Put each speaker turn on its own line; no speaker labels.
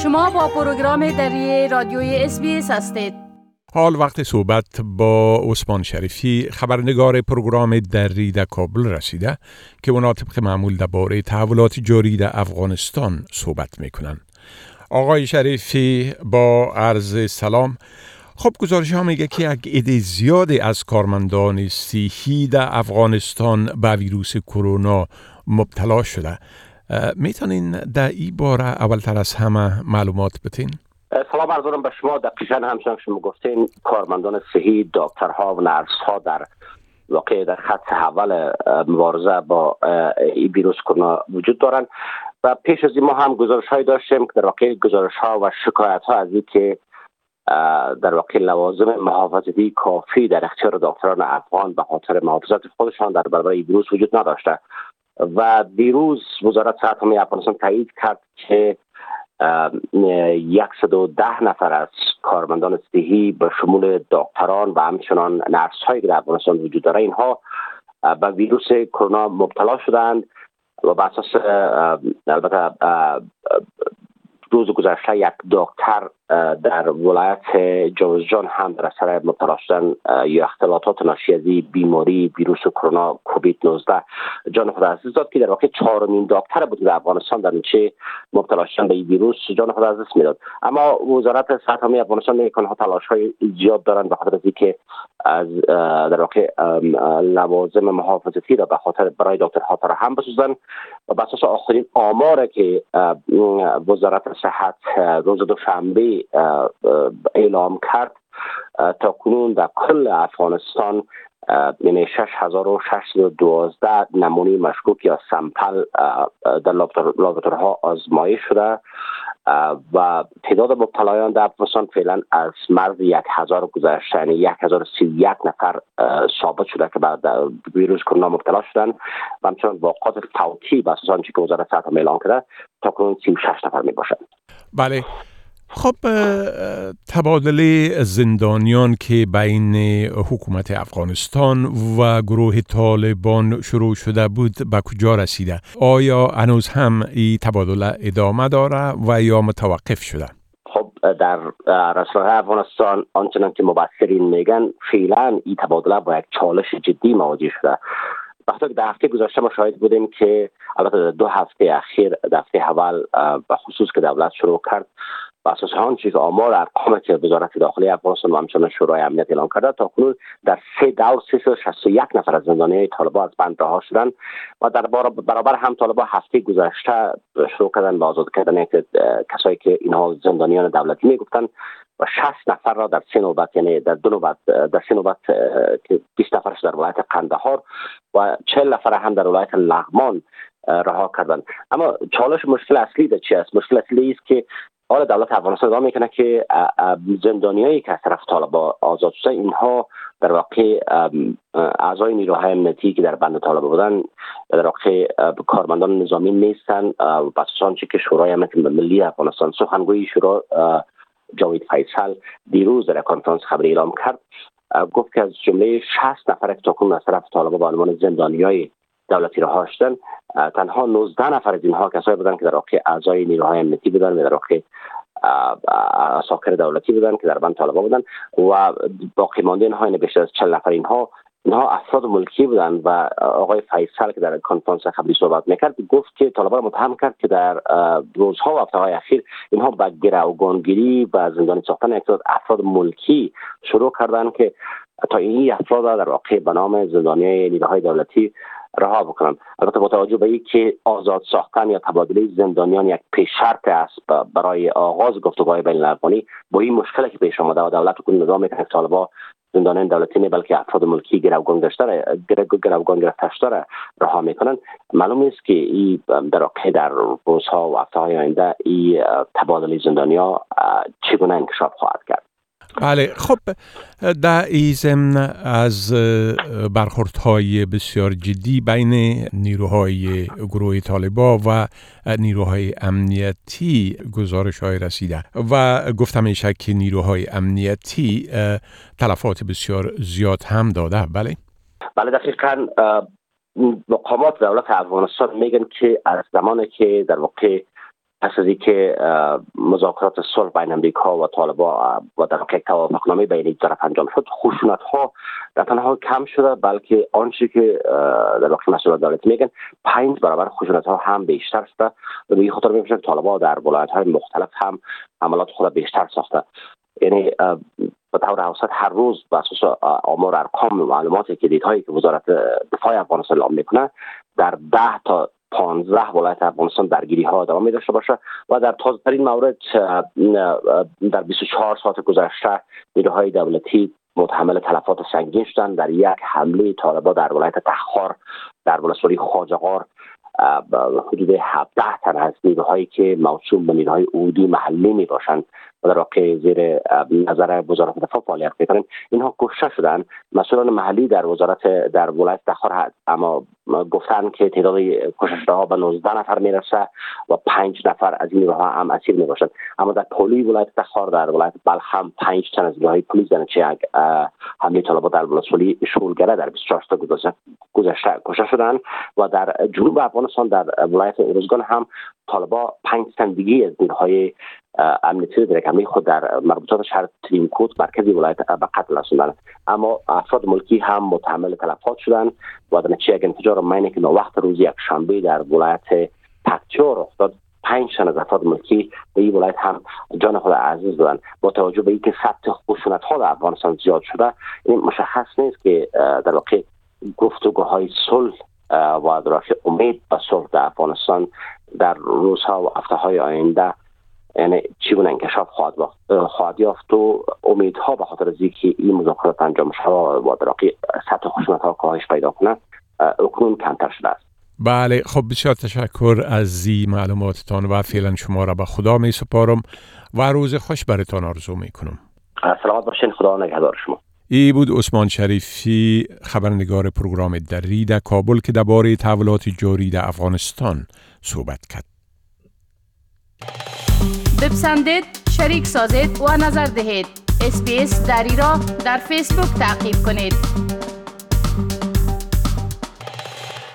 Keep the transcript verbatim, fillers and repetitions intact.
شما با پروگرام دری رادیوی اس بی اس هستید.
حال وقت صحبت با عثمان شریفی، خبرنگار پروگرام دری در کابل رسیده که اونا طبق معمول درباره تحولات جاری در افغانستان صحبت میکنن. آقای شریفی با عرض سلام. خب گزارش ها میگه که یک عده زیادی از کارمندان صحی در افغانستان به ویروس کرونا مبتلا شده. میتونین در این باره اولتر از همه معلومات بتین؟
سلام عرض دارم به شما. دقیقاً همچنان که شما گفتین کارمندان صحی، دکترها و نرس‌ها در واقع در خط اول مبارزه با این ویروس کرونا وجود دارند و پیش از این ما هم گزارش‌هایی داشتیم که در واقع گزارش‌ها و شکایت‌ها از این که در واقع لوازم محافظتی کافی در اختیار دکتران افغان به خاطر محافظت خودشان در برابر این ویروس وجود نداشته و دیروز وزارت صحت عامه افغانستان تایید کرد که صد و ده نفر از کارمندان صحی به شمول دکتران و همچنان نرس هایی که در افغانستان وجود داره اینها به ویروس کرونا مبتلا شدند و بر اساس البته روز گذشته یک دکتر در ولایت جوزجان هم در اثر مبتلا شدن یا اختلالات ناشی از بیماری ویروس کرونا کووید نوزده جان خود از دست داد که در واقع چهارمین دکتر بود در افغانستان در اینچه مبتلا شدن به این ویروس جان خود از دست میداد. اما وزارت صحت عامه افغانستان میگه که تلاش‌های زیاد دارند به خاطر از اینکه از در واقع لوازم محافظتی را به خاطر برای دکترها فراهم بسازند و بر اساس آخرین آمار که وزارت صحت روز دوشنبه اعلام کرد تا کنون در کل افغانستان یعنی شش هزار و ششصد و دوازده نمونه مشکوک یا سمپل در لابراتوارها آزمایش شده و تعداد مبتلایان در افغانستان فعلا از مرز یک هزار گذشته، یعنی یک هزار و سی و یک نفر ثابت شده که بعد ویروس کرونا مبتلا شدن و همچنان واقعات فوتی به اساس آنچه که وزارت صحت اعلام کرده تا کنون سی و شش نفر می باشند.
بله. خب تبادله زندانیان که بین حکومت افغانستان و گروه طالبان شروع شده بود به کجا رسیده؟ آیا هنوز هم این تبادله ادامه داره و یا متوقف شده؟
خب در رسانه‌های افغانستان آنچنان که مبصرین میگن فعلا این تبادله با یک چالش جدی مواجه شده. وقتی که در هفته گذشته ما شاهد بودیم که البته دو هفته اخیر در هفته اول به خصوص که دولت شروع کرد و اساس آنچه که آمار ارقامی که وزارت داخلی افغانستان و همچنان شورای امنیت اعلام کرده تا کنون در سه دور سیصد و شصت و یک نفر از زندانیان طالبان از بند رها شدند و در برابر هم طالبان هفته گذشته شروع کردن به آزاد کردن کسایی که اینها زندانیان دولتی میگفتند و شصت نفر را در سه نوبت، یعنی در دو نوبت در سه نوبت که بیست نفرش در ولایت قندهار و چهل نفر هم در ولایت لغمان رها کردند. اما چالش مشکل اصلی در چی است؟ مشکل اصلی است که حال دولت افغانستان ادعا میکنه که زندانیایی که از طرف طالبان آزاد شده اینها در واقع اعضای نیروهای امنیتی که در بند طالبان بودن در واقع کارمندان نظامی نیستن. پس آنچه که شورای امنیت ملی افغانستان سخنگوی شورا جاوید فیصل دیروز در کنفرانس خبری اعلام کرد، گفت که از جمله شصت نفر که تاکنون از طرف طالبان به عنوان زندانیای دولتی رها شدن تنها نوزده نفر از اینها کسایی بودند که در واقع اعضای نیروهای امنیتی بودند و در واقع عساکر دولتی بودند که در بند طالبان بودند و باقی مانده اینها یعنی بیشتر از چهل نفر اینها اینها افراد ملکی بودند و آقای فیصل که در کنفرانس خبری صحبت میکرد گفت که طالبان متهم کرد که در روزها و هفته‌های اخیر اینها با گروگانگیری و زندانی ساختن یک افراد ملکی شروع کردند که تا این افراد در واقع به نام زندانی نیروهای دولتی رها بکنند. البته با توجه به اینکه آزاد ساختن یا تبادله زندانیان یک پیش شرط است برای آغاز گفتگوهای بین المللی، با این مشکلی که پیش آمده و دولت کل نظام میکنه که طالبان زندانیان دولتی نه بلکه افراد ملکی گروگان گرفته گروگان گرفته‌شده رها میکنند، معلوم است که این در واقع در روزها و هفته‌های آینده این تبادله زندانیان چگونه انکشاف خواهد کرد.
بله. خب در این ضمن از برخوردهای بسیار جدی بین نیروهای گروه طالبان و نیروهای امنیتی گزارش‌های رسیده و گفتم میشه که نیروهای امنیتی تلفات بسیار زیاد هم داده. بله
بله دقیقاً مقامات دولت افغانستان میگن که از زمانی که در واقع پس از اینکه مذاکرات صلح بین امریکا و طالبان و در واقع توافقنامه بین این طرف انجام شد، خشونت ها در تنها کم شده، بلکه آنچه که در واقع مسئولان دولت میگن پنج برابر خشونت ها هم بیشتر شده و به این خاطر میشه که طالبان در ولایت های مختلف هم عملات خود بیشتر ساخته. یعنی به طور اوسط هر روز بر اساس آمار ارقام و معلوماتی که دیدهایی که وزارت دفاع افغانستان اعلام میکنه، در ده تا پانزده ولایت افغانستان درگیری ها ادامه داشته باشه و در تازه ترین مورد در بیست و چهار ساعت گذشته نیروهای دولتی متحمل تلفات سنگین شدند در یک حمله طالبان در ولایت تخار در ولسوالی خواجه‌غار. حدود هفده تن از نیروهایی که موسوم به نیروهای عودی محلی می باشند و در واقع زیر نظر وزارت دفاع فعالیت میکنند، اینها کشته شدند. مسئولان محلی در وزارت در ولایت تخار اما گفتن که تعداد کشته شده ها به نوزده نفر میرسه و پنج نفر از این نیروها هم اسیر می باشند. اما در پلی ولایت تخار در ولایت بلخ هم پنج تن از نیروهای پلیس در چه حمله طالبان در ولسوالی شولگره در بیست و چهار ساعت گذشته کشته شدند و در جنوب افغانستان در ولایت ارزگان هم طالبان پنج تن دیگه از نیروهای امنیتی در حمله خود در مربوطات شهر ترینکوت مرکزی ولایت به قتل رساندند. اما افراد ملکی هم متحمل تلفات شدند و در نتیجه انفجار مینی که وقت روز یک شنبه در ولایت پکتیا رخ داد، پنج تن از افراد ملکی به این ولایت هم جان خود عزیز دادند. با توجه به اینکه سطح خشونت ها در افغانستان زیاد شده، این مشخص نیست که در واقع گفتگوهای صلح و در واقع امید به صلح در افغانستان در روزها و هفته‌های آینده یعنی چگونه انکشاف خواهد خواهد یافت و امیدها به خاطر از اینکه این مذاکرات انجام شود و در واقع سطح خشونت ها کاهش پیدا کنه اکنون کمتر شده است.
بله، خب بسیار تشکر از این معلوماتتان و فعلا شما را به خدا می سپارم و روز خوش براتان آرزو می کنم.
سلامت باشین، خدا نگهدار شما.
ای بود عثمان شریفی، خبرنگار پروگرام دری در کابل که درباره تحولات جاری در افغانستان صحبت کرد.
بپسندید، شریک سازید و نظر دهید. اس بی اس دری را در فیسبوک تعقیب کنید.